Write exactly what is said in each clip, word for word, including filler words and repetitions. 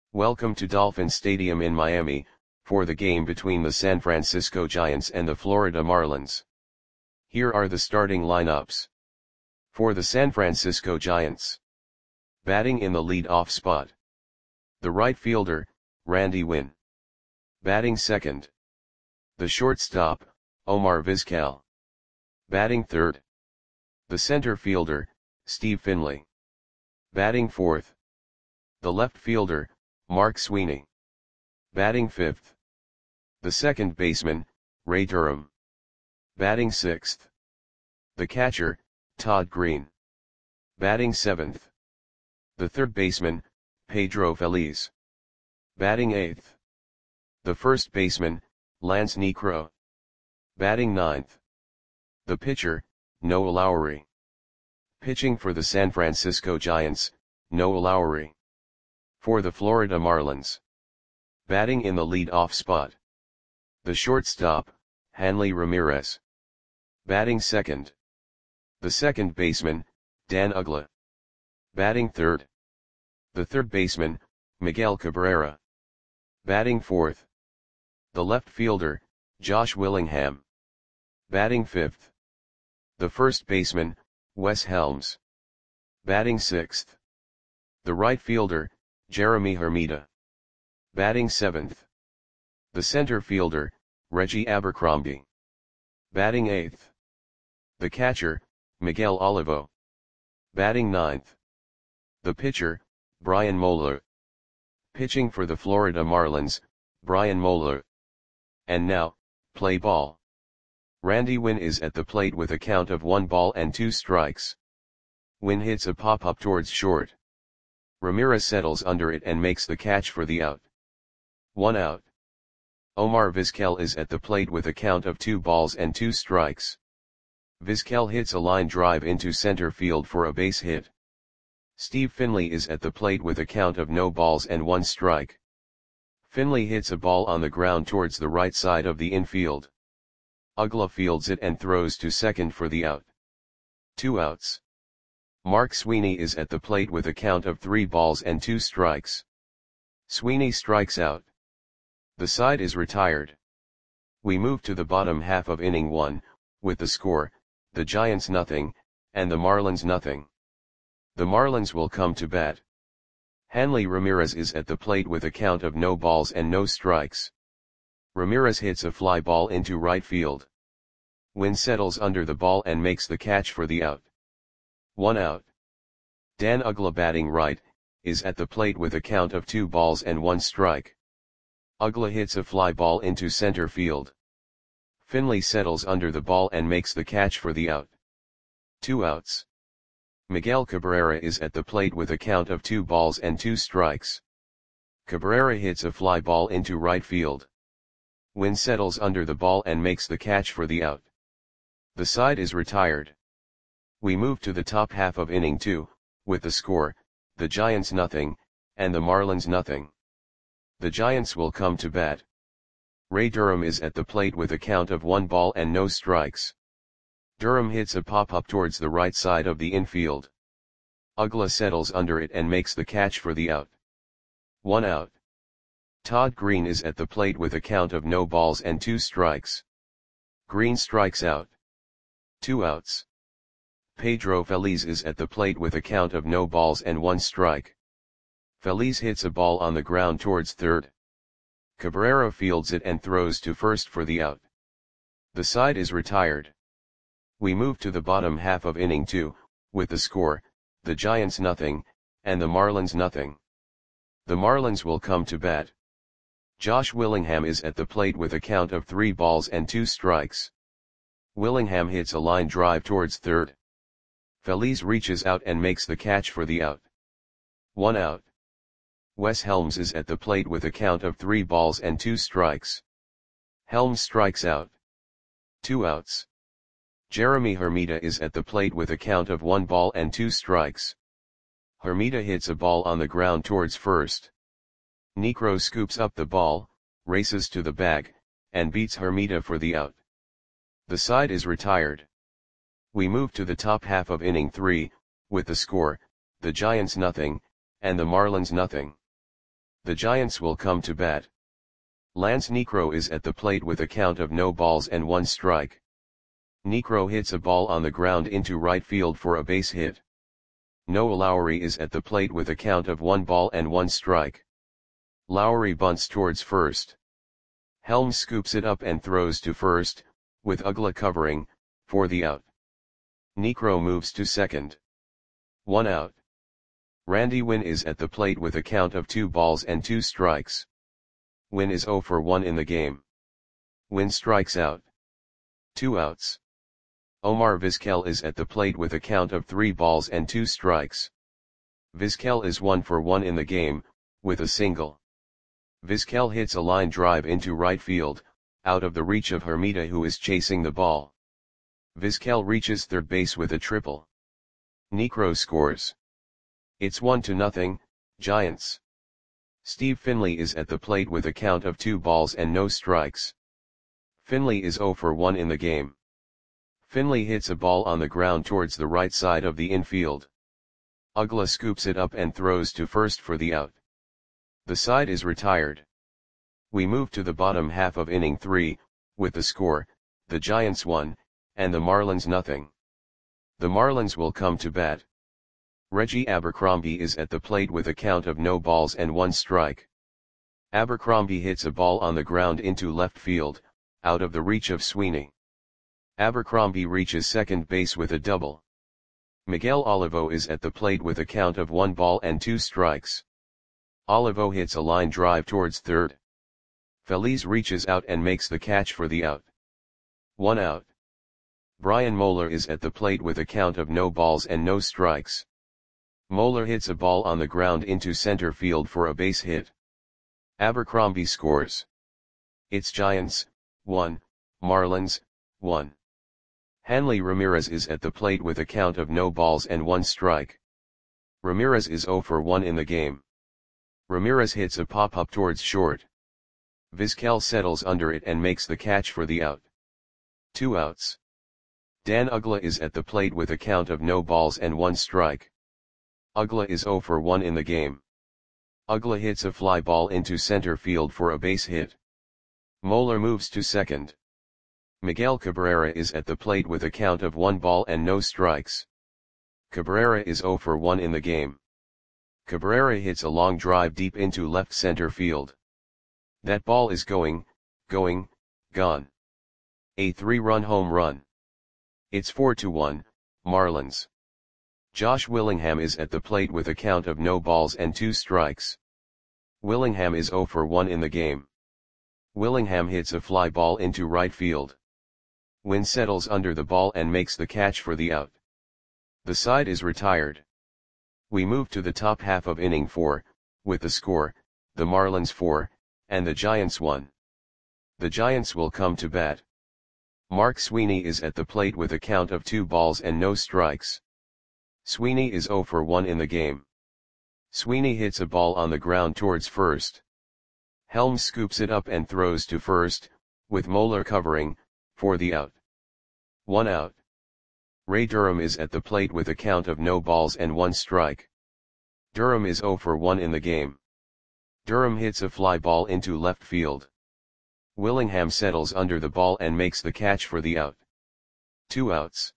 Welcome to Dolphin Stadium in Miami, for the game between the San Francisco Giants and the Florida Marlins. Here are the starting lineups. For the San Francisco Giants. Batting in the lead-off spot. The right fielder, Randy Winn. Batting second. The shortstop, Omar Vizquel. Batting third. The center fielder, Steve Finley. Batting fourth. The left fielder, Mark Sweeney. Batting fifth. The second baseman, Ray Durham. Batting sixth. The catcher, Todd Green. Batting seventh. The third baseman, Pedro Feliz. Batting eighth. The first baseman, Lance Niekro. Batting ninth. The pitcher, Noah Lowry. Pitching for the San Francisco Giants, Noah Lowry. For the Florida Marlins. Batting in the lead-off spot. The shortstop, Hanley Ramirez. Batting second. The second baseman, Dan Uggla. Batting third. The third baseman, Miguel Cabrera. Batting fourth. The left fielder, Josh Willingham. Batting fifth. The first baseman, Wes Helms. Batting sixth. The right fielder, Jeremy Hermida. Batting seventh. The center fielder, Reggie Abercrombie. Batting eighth. The catcher, Miguel Olivo. Batting ninth. The pitcher, Brian Moeller. Pitching for the Florida Marlins, Brian Moeller. And now, play ball. Randy Winn is at the plate with a count of one ball and two strikes. Winn hits a pop-up towards short. Ramirez settles under it and makes the catch for the out. One out. Omar Vizquel is at the plate with a count of two balls and two strikes. Vizquel hits a line drive into center field for a base hit. Steve Finley is at the plate with a count of no balls and one strike. Finley hits a ball on the ground towards the right side of the infield. Uggla fields it and throws to second for the out. Two outs. Mark Sweeney is at the plate with a count of three balls and two strikes. Sweeney strikes out. The side is retired. We move to the bottom half of inning one, with the score, the Giants nothing, and the Marlins nothing. The Marlins will come to bat. Hanley Ramirez is at the plate with a count of no balls and no strikes. Ramirez hits a fly ball into right field. Winn settles under the ball and makes the catch for the out. One out. Dan Uggla batting right, is at the plate with a count of two balls and one strike. Uggla hits a fly ball into center field. Finley settles under the ball and makes the catch for the out. Two outs. Miguel Cabrera is at the plate with a count of two balls and two strikes. Cabrera hits a fly ball into right field. Winn settles under the ball and makes the catch for the out. The side is retired. We move to the top half of inning two, with the score, the Giants nothing, and the Marlins nothing. The Giants will come to bat. Ray Durham is at the plate with a count of one ball and no strikes. Durham hits a pop-up towards the right side of the infield. Uggla settles under it and makes the catch for the out. One out. Todd Green is at the plate with a count of no balls and two strikes. Green strikes out. Two outs. Pedro Feliz is at the plate with a count of no balls and one strike. Feliz hits a ball on the ground towards third. Cabrera fields it and throws to first for the out. The side is retired. We move to the bottom half of inning two, with the score, the Giants nothing, and the Marlins nothing. The Marlins will come to bat. Josh Willingham is at the plate with a count of three balls and two strikes. Willingham hits a line drive towards third. Feliz reaches out and makes the catch for the out. One out. Wes Helms is at the plate with a count of three balls and two strikes. Helms strikes out. Two outs. Jeremy Hermida is at the plate with a count of one ball and two strikes. Hermida hits a ball on the ground towards first. Niekro scoops up the ball, races to the bag, and beats Hermida for the out. The side is retired. We move to the top half of inning three, with the score, the Giants nothing, and the Marlins nothing. The Giants will come to bat. Lance Niekro is at the plate with a count of no balls and one strike. Niekro hits a ball on the ground into right field for a base hit. Noah Lowry is at the plate with a count of one ball and one strike. Lowry bunts towards first. Helms scoops it up and throws to first, with Uggla covering, for the out. Niekro moves to second. One out. Randy Winn is at the plate with a count of two balls and two strikes. Winn is zero for one in the game. Winn strikes out. Two outs. Omar Vizquel is at the plate with a count of three balls and two strikes. Vizquel is one for one in the game, with a single. Vizquel hits a line drive into right field, out of the reach of Hermida, who is chasing the ball. Vizquel reaches third base with a triple. Niekro scores. It's one to nothing, Giants. Steve Finley is at the plate with a count of two balls and no strikes. Finley is zero for one in the game. Finley hits a ball on the ground towards the right side of the infield. Uggla scoops it up and throws to first for the out. The side is retired. We move to the bottom half of inning three, with the score, the Giants one, and the Marlins nothing. The Marlins will come to bat. Reggie Abercrombie is at the plate with a count of no balls and one strike. Abercrombie hits a ball on the ground into left field, out of the reach of Sweeney. Abercrombie reaches second base with a double. Miguel Olivo is at the plate with a count of one ball and two strikes. Olivo hits a line drive towards third. Feliz reaches out and makes the catch for the out. One out. Brian Moeller is at the plate with a count of no balls and no strikes. Moeller hits a ball on the ground into center field for a base hit. Abercrombie scores. It's Giants, one, Marlins, one. Hanley Ramirez is at the plate with a count of no balls and one strike. Ramirez is zero for one in the game. Ramirez hits a pop-up towards short. Vizquel settles under it and makes the catch for the out. Two outs. Dan Uggla is at the plate with a count of no balls and one strike. Uggla is zero for one in the game. Uggla hits a fly ball into center field for a base hit. Moeller moves to second. Miguel Cabrera is at the plate with a count of one ball and no strikes. Cabrera is zero for one in the game. Cabrera hits a long drive deep into left center field. That ball is going, going, gone. A three-run home run. It's four to one, Marlins. Josh Willingham is at the plate with a count of no balls and two strikes. Willingham is zero for one in the game. Willingham hits a fly ball into right field. Winn settles under the ball and makes the catch for the out. The side is retired. We move to the top half of inning four, with the score, the Marlins four, and the Giants one. The Giants will come to bat. Mark Sweeney is at the plate with a count of two balls and no strikes. Sweeney is zero for one in the game. Sweeney hits a ball on the ground towards first. Helms scoops it up and throws to first, with Moeller covering, for the out. One out. Ray Durham is at the plate with a count of no balls and one strike. Durham is zero for one in the game. Durham hits a fly ball into left field. Willingham settles under the ball and makes the catch for the out. Two outs.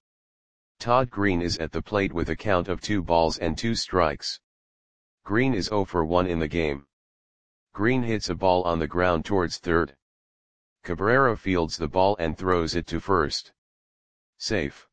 Todd Green is at the plate with a count of two balls and two strikes. Green is zero for one in the game. Green hits a ball on the ground towards third. Cabrera fields the ball and throws it to first. Safe.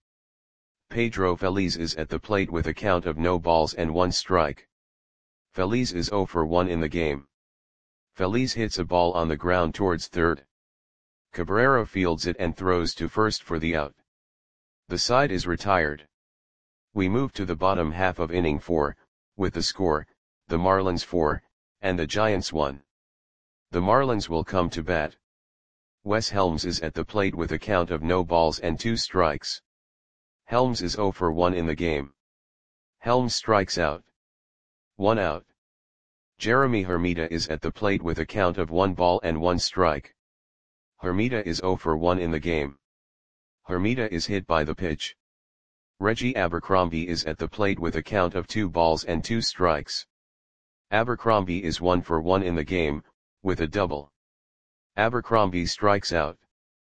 Pedro Feliz is at the plate with a count of no balls and one strike. Feliz is zero for one in the game. Feliz hits a ball on the ground towards third. Cabrera fields it and throws to first for the out. The side is retired. We move to the bottom half of inning four, with the score, the Marlins four, and the Giants one. The Marlins will come to bat. Wes Helms is at the plate with a count of no balls and two strikes. Helms is zero for one in the game. Helms strikes out. One out. Jeremy Hermida is at the plate with a count of one ball and one strike. Hermida is zero for one in the game. Hermida is hit by the pitch. Reggie Abercrombie is at the plate with a count of two balls and two strikes. Abercrombie is one for one in the game, with a double. Abercrombie strikes out.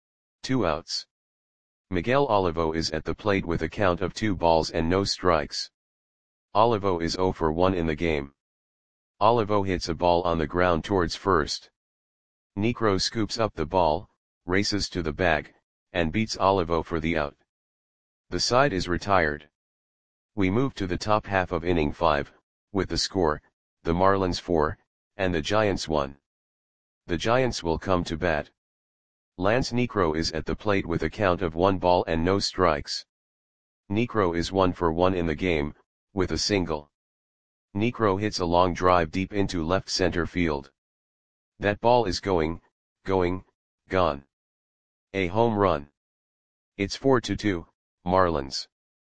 Two outs. Miguel Olivo is at the plate with a count of two balls and no strikes. Olivo is zero for one in the game. Olivo hits a ball on the ground towards first. Niekro scoops up the ball, races to the bag, and beats Olivo for the out. The side is retired. We move to the top half of inning five, with the score, the Marlins four, and the Giants one. The Giants will come to bat. Lance Niekro is at the plate with a count of one ball and no strikes. Niekro is one for one in the game, with a single. Niekro hits a long drive deep into left center field. That ball is going, going, gone. A home run. It's four to two, Marlins.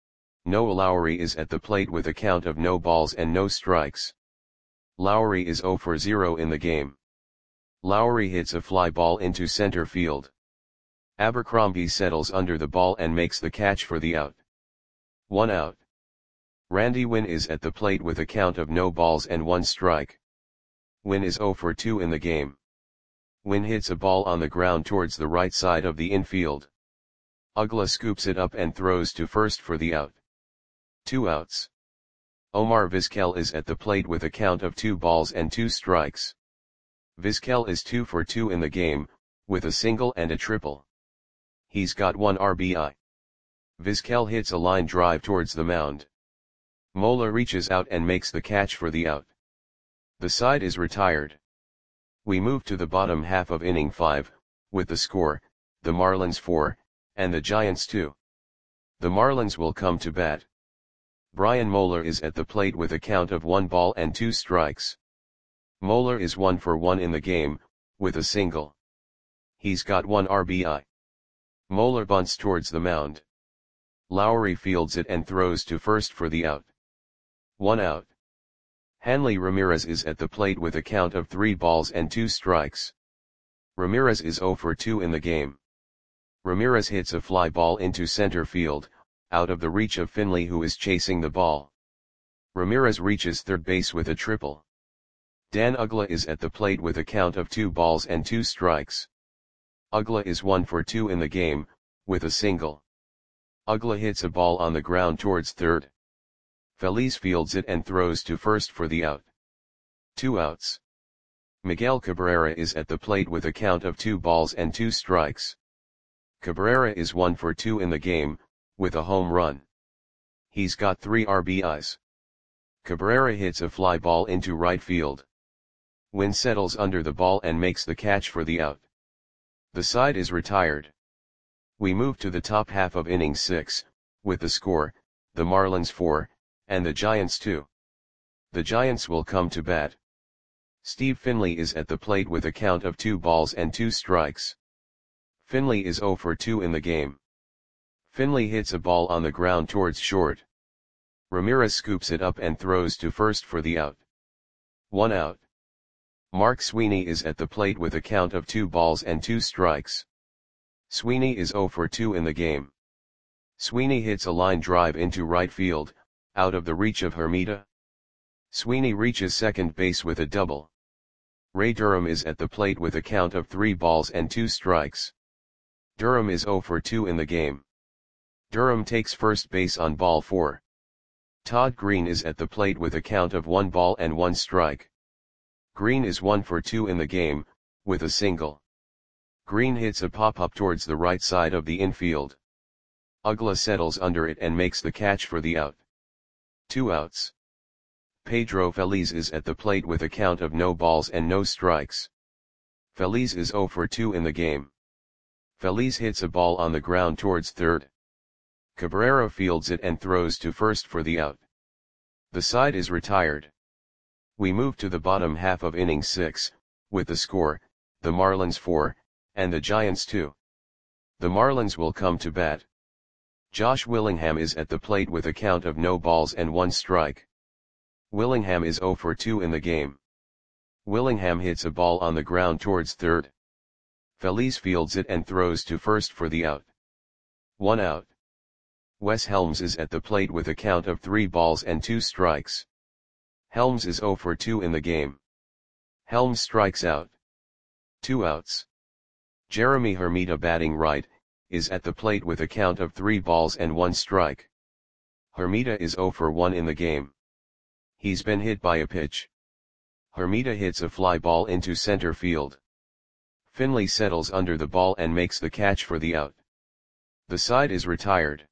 Noah Lowry is at the plate with a count of no balls and no strikes. Lowry is zero for zero in the game. Lowry hits a fly ball into center field. Abercrombie settles under the ball and makes the catch for the out. One out. Randy Winn is at the plate with a count of no balls and one strike. Winn is zero for two in the game. Winn hits a ball on the ground towards the right side of the infield. Uggla scoops it up and throws to first for the out. Two outs. Omar Vizquel is at the plate with a count of two balls and two strikes. Vizquel is two for two in the game, with a single and a triple. He's got one R B I. Vizquel hits a line drive towards the mound. Mola reaches out and makes the catch for the out. The side is retired. We move to the bottom half of inning five, with the score, the Marlins four, and the Giants two. The Marlins will come to bat. Brian Moeller is at the plate with a count of one ball and two strikes. Moeller is one for one in the game, with a single. He's got one R B I. Moeller bunts towards the mound. Lowry fields it and throws to first for the out. One out. Hanley Ramirez is at the plate with a count of three balls and two strikes. Ramirez is zero for two in the game. Ramirez hits a fly ball into center field, out of the reach of Finley, who is chasing the ball. Ramirez reaches third base with a triple. Dan Uggla is at the plate with a count of two balls and two strikes. Uggla is one for two in the game, with a single. Uggla hits a ball on the ground towards third. Feliz fields it and throws to first for the out. Two outs. Miguel Cabrera is at the plate with a count of two balls and two strikes. Cabrera is one for two in the game, with a home run. He's got three R B Is. Cabrera hits a fly ball into right field. Winn settles under the ball and makes the catch for the out. The side is retired. We move to the top half of inning six, with the score, the Marlins four, and the Giants two. The Giants will come to bat. Steve Finley is at the plate with a count of two balls and two strikes. Finley is zero for two in the game. Finley hits a ball on the ground towards short. Ramirez scoops it up and throws to first for the out. One out. Mark Sweeney is at the plate with a count of two balls and two strikes. Sweeney is zero for two in the game. Sweeney hits a line drive into right field, out of the reach of Hermida. Sweeney reaches second base with a double. Ray Durham is at the plate with a count of three balls and two strikes. Durham is zero for two in the game. Durham takes first base on ball four. Todd Green is at the plate with a count of one ball and one strike. Green is one for two in the game, with a single. Green hits a pop-up towards the right side of the infield. Uggla settles under it and makes the catch for the out. Two outs. Pedro Feliz is at the plate with a count of no balls and no strikes. Feliz is zero for two in the game. Feliz hits a ball on the ground towards third. Cabrera fields it and throws to first for the out. The side is retired. We move to the bottom half of inning six, with the score, the Marlins four, and the Giants two. The Marlins will come to bat. Josh Willingham is at the plate with a count of no balls and one strike. Willingham is zero for two in the game. Willingham hits a ball on the ground towards third. Feliz fields it and throws to first for the out. One out. Wes Helms is at the plate with a count of three balls and two strikes. Helms is zero for two in the game. Helms strikes out. Two outs. Jeremy Hermida batting right, is at the plate with a count of three balls and one strike. Hermida is zero for one in the game. He's been hit by a pitch. Hermida hits a fly ball into center field. Finley settles under the ball and makes the catch for the out. The side is retired.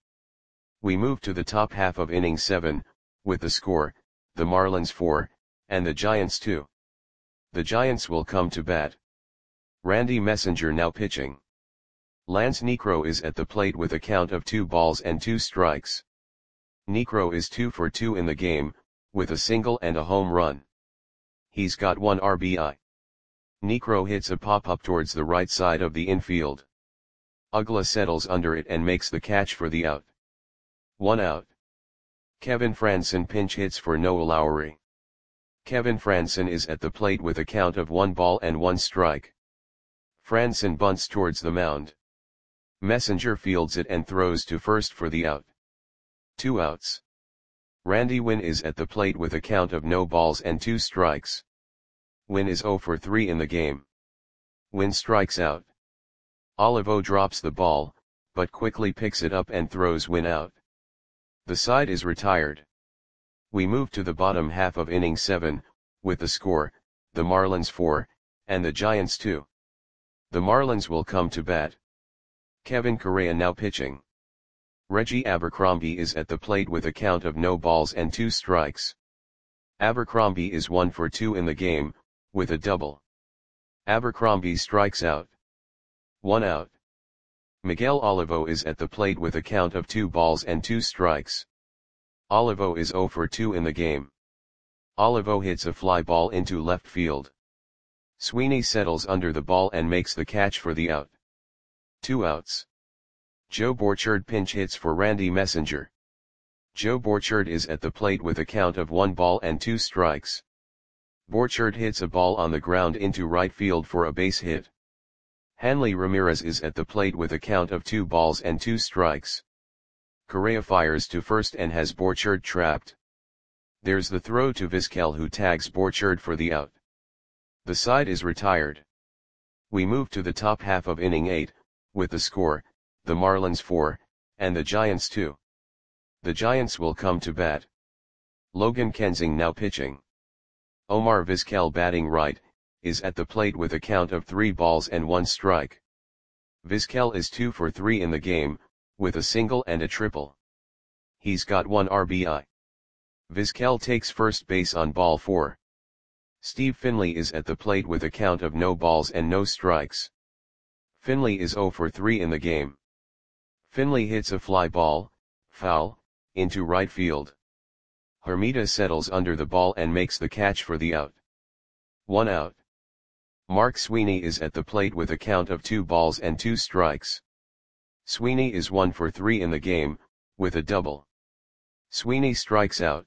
We move to the top half of inning seven, with the score, the Marlins four, and the Giants two. The Giants will come to bat. Randy Messenger now pitching. Lance Niekro is at the plate with a count of two balls and two strikes. Niekro is two for two in the game, with a single and a home run. He's got one R B I. Niekro hits a pop-up towards the right side of the infield. Uggla settles under it and makes the catch for the out. One out. Kevin Frandsen pinch hits for Noah Lowry. Kevin Frandsen is at the plate with a count of one ball and one strike. Frandsen bunts towards the mound. Messenger fields it and throws to first for the out. Two outs. Randy Winn is at the plate with a count of no balls and two strikes. Winn is zero for three in the game. Winn strikes out. Olivo drops the ball, but quickly picks it up and throws Winn out. The side is retired. We move to the bottom half of inning seven, with the score, the Marlins four, and the Giants two. The Marlins will come to bat. Kevin Correa now pitching. Reggie Abercrombie is at the plate with a count of no balls and two strikes. Abercrombie is one for two in the game, with a double. Abercrombie strikes out. One out. Miguel Olivo is at the plate with a count of two balls and two strikes. Olivo is zero for two in the game. Olivo hits a fly ball into left field. Sweeney settles under the ball and makes the catch for the out. Two outs. Joe Borchard pinch hits for Randy Messenger. Joe Borchard is at the plate with a count of one ball and two strikes. Borchard hits a ball on the ground into right field for a base hit. Hanley Ramirez is at the plate with a count of two balls and two strikes. Correa fires to first and has Borchard trapped. There's the throw to Vizquel, who tags Borchard for the out. The side is retired. We move to the top half of inning eight, with the score, the Marlins four, and the Giants two. The Giants will come to bat. Logan Kensing now pitching. Omar Vizquel batting right, is at the plate with a count of three balls and one strike. Vizquel is two for three in the game, with a single and a triple. He's got one R B I. Vizquel takes first base on ball four. Steve Finley is at the plate with a count of no balls and no strikes. Finley is zero for three in the game. Finley hits a fly ball, foul, into right field. Hermida settles under the ball and makes the catch for the out. One out. Mark Sweeney is at the plate with a count of two balls and two strikes. Sweeney is one for three in the game, with a double. Sweeney strikes out.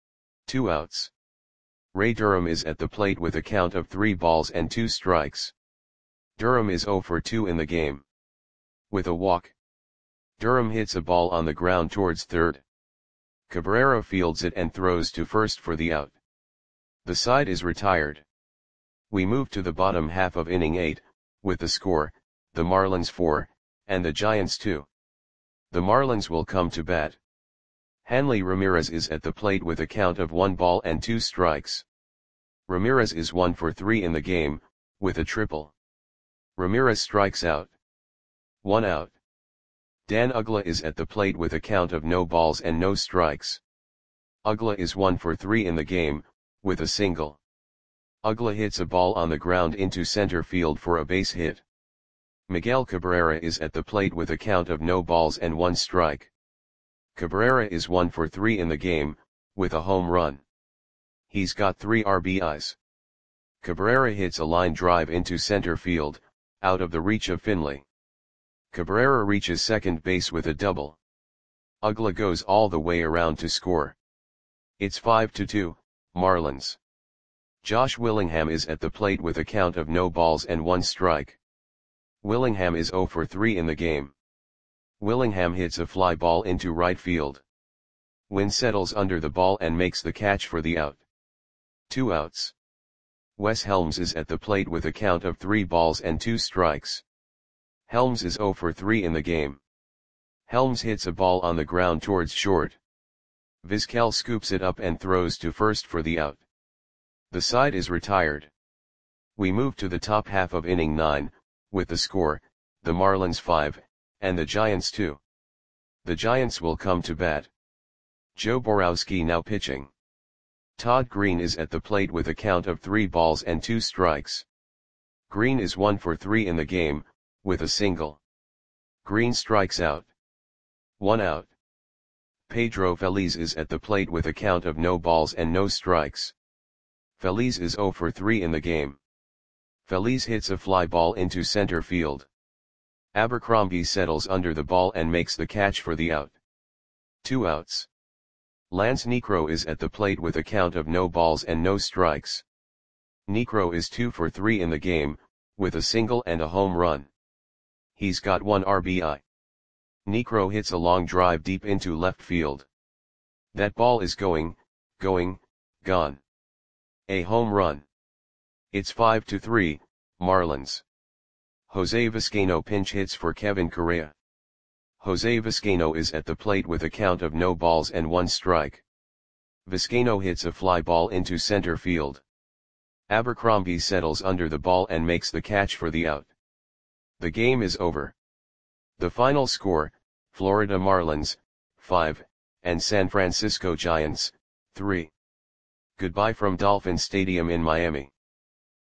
Two outs. Ray Durham is at the plate with a count of three balls and two strikes. Durham is zero for two in the game. With a walk. Durham hits a ball on the ground towards third. Cabrera fields it and throws to first for the out. The side is retired. We move to the bottom half of inning eight, with the score, the Marlins four, and the Giants two. The Marlins will come to bat. Hanley Ramirez is at the plate with a count of one ball and two strikes. Ramirez is one for three in the game, with a triple. Ramirez strikes out. One out. Dan Uggla is at the plate with a count of no balls and no strikes. Uggla is one for three in the game, with a single. Uggla hits a ball on the ground into center field for a base hit. Miguel Cabrera is at the plate with a count of no balls and one strike. Cabrera is one for three in the game, with a home run. He's got three R B Is. Cabrera hits a line drive into center field, out of the reach of Finley. Cabrera reaches second base with a double. Uggla goes all the way around to score. It's five to two, Marlins. Josh Willingham is at the plate with a count of no balls and one strike. Willingham is zero for three in the game. Willingham hits a fly ball into right field. Wynn settles under the ball and makes the catch for the out. Two outs. Wes Helms is at the plate with a count of three balls and two strikes. Helms is zero for three in the game. Helms hits a ball on the ground towards short. Vizquel scoops it up and throws to first for the out. The side is retired. We move to the top half of inning nine, with the score, the Marlins five, and the Giants two. The Giants will come to bat. Joe Borowski now pitching. Todd Green is at the plate with a count of three balls and two strikes. Green is one for three in the game, with a single. Green strikes out. One out. Pedro Feliz is at the plate with a count of no balls and no strikes. Feliz is zero for three in the game. Feliz hits a fly ball into center field. Abercrombie settles under the ball and makes the catch for the out. Two outs. Lance Niekro is at the plate with a count of no balls and no strikes. Niekro is two for three in the game, with a single and a home run. He's got one R B I. Niekro hits a long drive deep into left field. That ball is going, going, gone. A home run. It's five to three, Marlins. Jose Vizcaino pinch hits for Kevin Correa. Jose Vizcaino is at the plate with a count of no balls and one strike. Vizcaino hits a fly ball into center field. Abercrombie settles under the ball and makes the catch for the out. The game is over. The final score, Florida Marlins, five, and San Francisco Giants, three. Goodbye from Dolphin Stadium in Miami.